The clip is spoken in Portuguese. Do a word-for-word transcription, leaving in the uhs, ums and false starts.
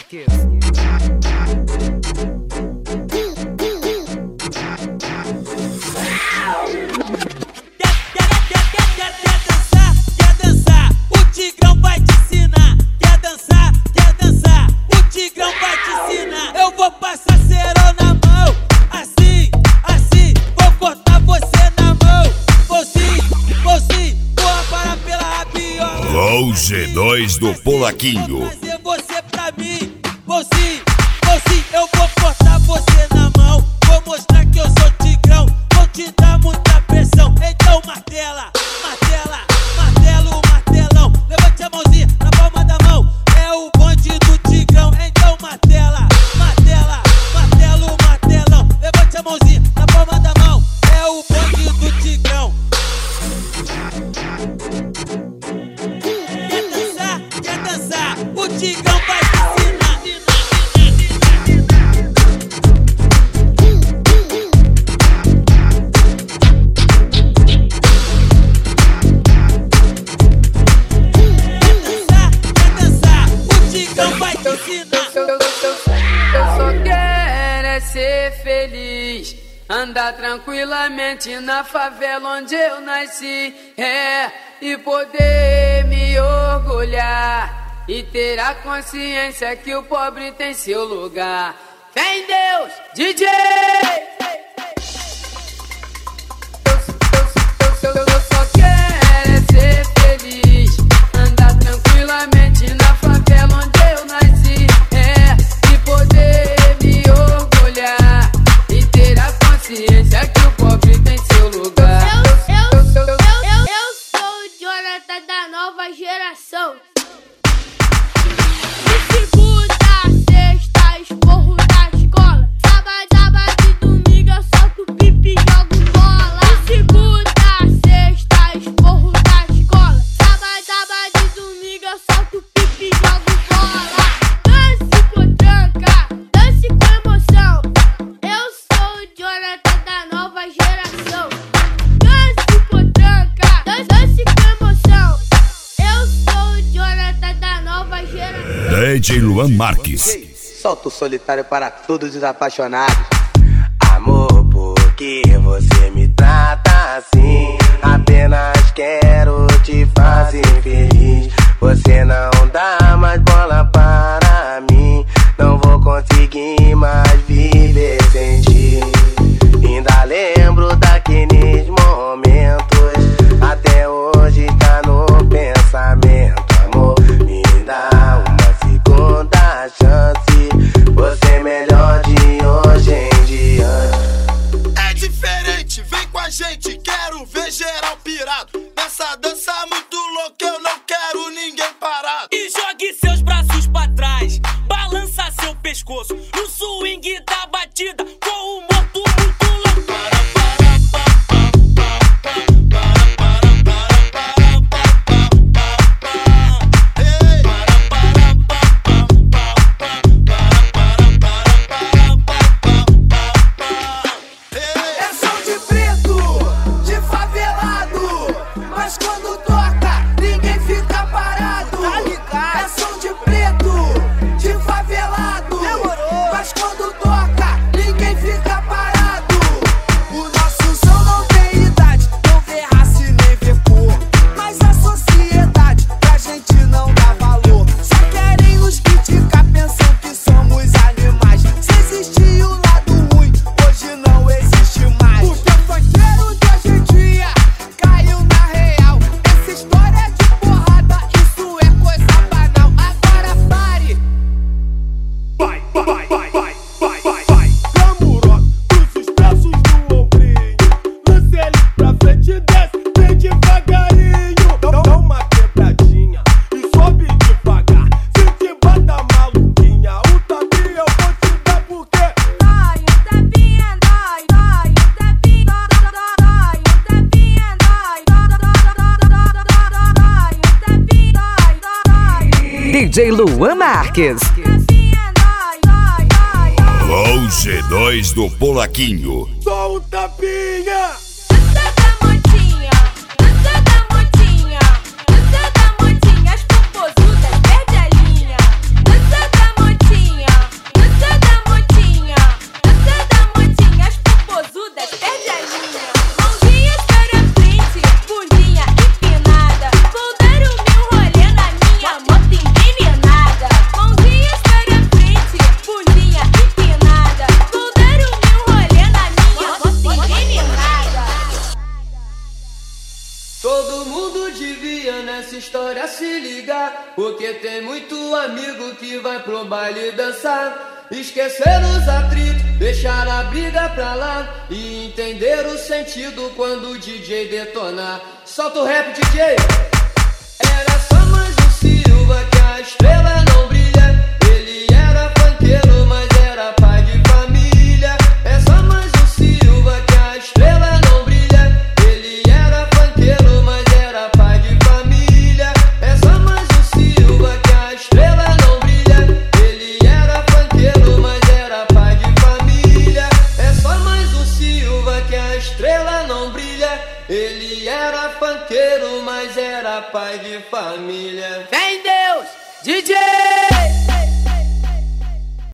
Marques. O G dois do Polaquinho. Fazer você pra mim, você, você, eu vou cortar você na mão. Vou mostrar que eu sou tigrão, vou te dar muita pressão. Então martela, martela, martelo, martelão. Levante a mãozinha na palma da mão, é o bonde do tigrão. Então martela, martela, martelo, martelão. Levante a mãozinha na palma da mão, é o bonde do tigrão. O tigrão vai te ensinar. Quer dançar, quer dançar, o tigrão vai te ensinar. Eu só quero é ser feliz, andar tranquilamente na favela onde eu nasci, é, e poder me orgulhar e ter a consciência que o pobre tem seu lugar. Fé em Deus, D J! Eu, eu, eu, eu só quero é ser feliz, andar tranquilamente na favela onde eu nasci, é, e poder me orgulhar e ter a consciência que o pobre tem seu lugar. Eu, eu, eu, eu, eu, eu sou o Jonathan da nova geração. Esporro da escola, sábado, sábado e domingo eu solto pipi e jogo bola. Segunda, sexta, esporro da escola, sábado, sábado e domingo eu solto pipi e jogo bola. Dance com tranca, dance com emoção. Eu sou o Jonathan da nova geração. Dance com tranca, dance, dance com emoção. Eu sou o Jonathan da nova geração. D J Luan Marques. Solta o solitário para todos os apaixonados. Amor, por que você me trata assim? Apenas quero te fazer feliz. Você não dá mais bola para mim. Não vou conseguir mais viver sem ti. Ainda lembro daqueles momentos, até hoje tá no pensamento. Amor, me dá uma segunda chance. Você é melhor de hoje em diante. É diferente, vem com a gente, quero ver geral pirado. Nessa dança muito louca, eu não quero ninguém parado. E jogue seus braços pra trás, balança seu pescoço no swing da batida, com o morto muito louco. D J Luan Marques. O G dois do Polaquinho. Só um tapinha. Dança da motinha, dança da motinha, dança da motinha, as popozudas perde a linha. Dança da motinha. porque tem muito amigo que vai pro baile dançar. Esquecer os atritos, deixar a briga pra lá e entender o sentido quando o D J detonar. Solta o rap, D J! Era só mais um Silva que a estrela não brilha. Ele era funkeiro, mas era pai de família. É só mais um Silva que a estrela não brilha. Ele era funkeiro, mas era pai de família. É só mais um Silva que a estrela não brilha. Ele era funkeiro, mas era pai de família. É só mais um Silva que a estrela não brilha. Ele era funkeiro, mas era pai de família. Vem Deus, D J!